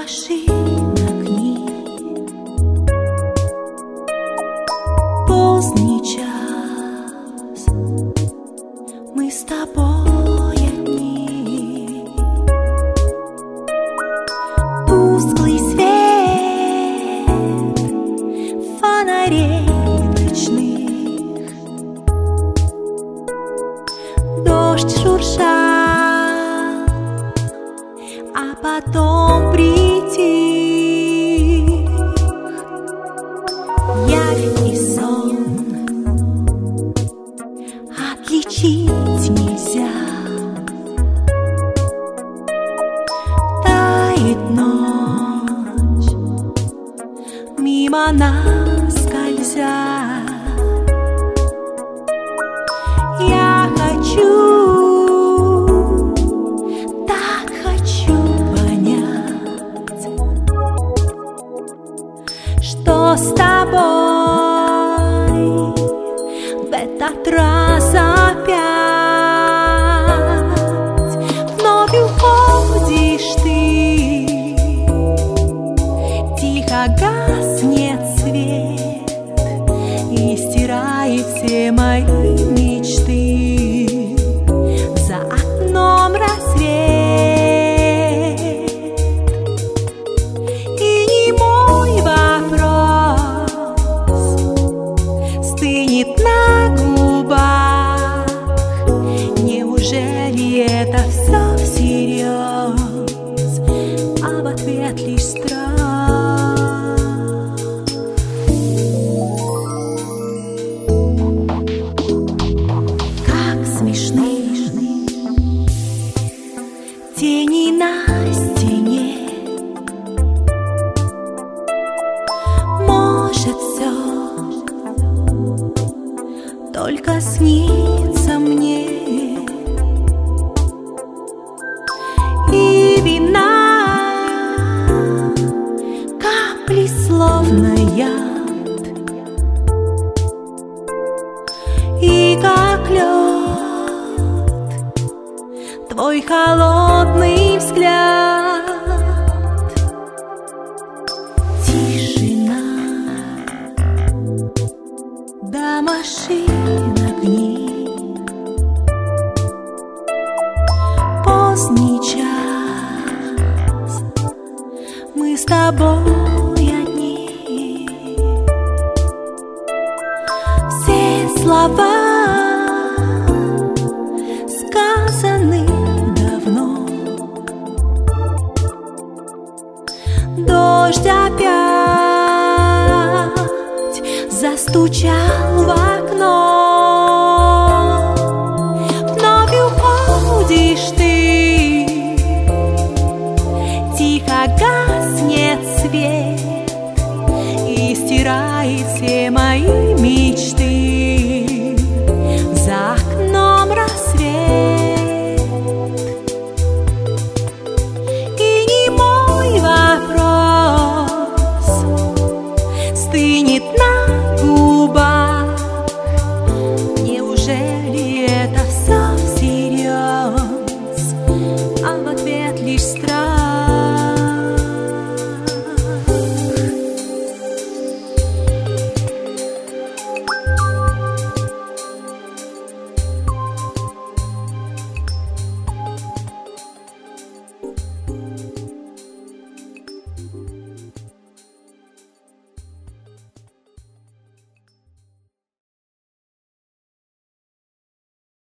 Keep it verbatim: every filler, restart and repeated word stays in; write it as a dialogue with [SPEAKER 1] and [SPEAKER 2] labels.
[SPEAKER 1] машин огни. Поздний час, мы с тобой одни. Тусклый свет фонарей ночных, дождь шуршал, а потом притих. Явь и сон отличить нельзя. Тает ночь, мимо нас скользя. Я хочу, так хочу понять, что с тобой в этот раз опять. Вновь уходишь ты, тихо гаснет свет и стирает все мои мечты. За окном рассвет, и немой вопрос стынет на губах. Неужели это все всерьез, а в ответ лишь страх? Как смешны тени на стене. Может, все только снится мне. И вина капли словно яд, и как лед твой холодный взгляд. Тишина до машин огни. Поздний час, мы с тобой одни. Все слова сказаны давно. Дождь опять застучал в окно.